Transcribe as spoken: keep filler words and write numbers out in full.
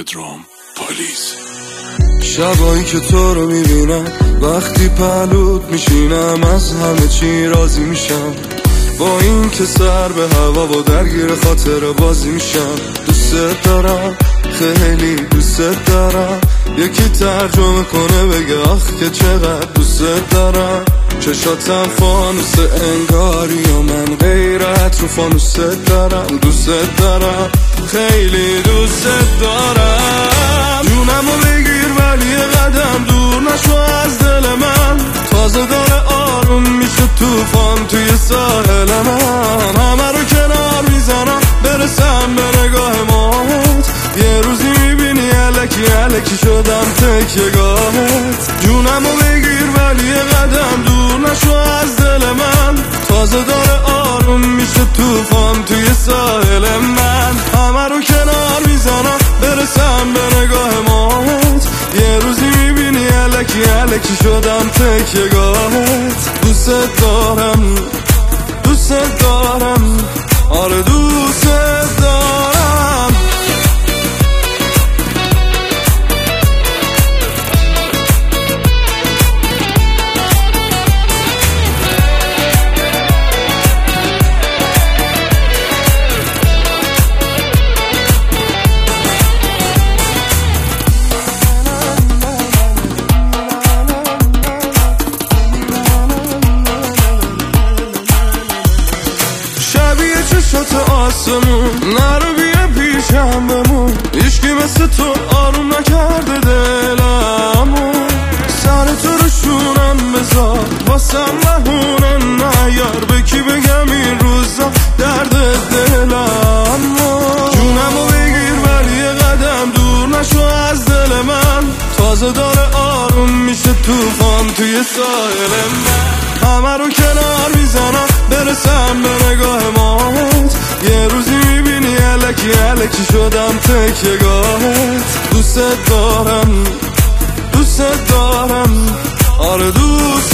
پدرام پلیس. شبایی که تو رو میبینم وقتی پهلوت میشینم از همه چی راضی میشم، با این که سر به هوا و درگیر خاطر بازی میشم. دوست دارم خیلی دوست دارم، یکی ترجمه کنه بگه آخ که چقدر دوست دارم. چشاتم فانوس انگاری و من غیرت رو فانوس دارم. دوست دارم خیلی دوست دارم، جونمو بگیر ولی یه قدم دور نشو از دل من. تازه داره آروم میشه توفان توی ساحل من، همه رو کنار میزنم برسم به نگاه ماهت. یه روزی میبینی الکی الکی شدم تکیه گاهت. جونمو بگیر ولی یه قدم دور نشو از دل من. تازه داره آروم میشه توفان توی ساحل من، همه رو کنار میزنم برسم به نگاه ماهت. یه روزی میبینی الکی الکی شدم تکیه گاهت. دوست دارم دوست دارم آره دوست دارم. چشات آسمون نرو بیا پیشم بمون، هیچکی مثل تو آروم نکرده دلمو. سر تو رو شونم بذار واسم بهونه نیار، به کی بگم این روزا درد دلمو. جونمو بگیر ولی یه قدم دور نشو از دل من. تازه داره آروم میشه توفان توی ساحل من، همه رو کنار میزنم برسم به نگاه ماهت. یه روزی میبینی الکی الکی شدم تکیه گاهت. دوست دارم دوست دارم آره دوست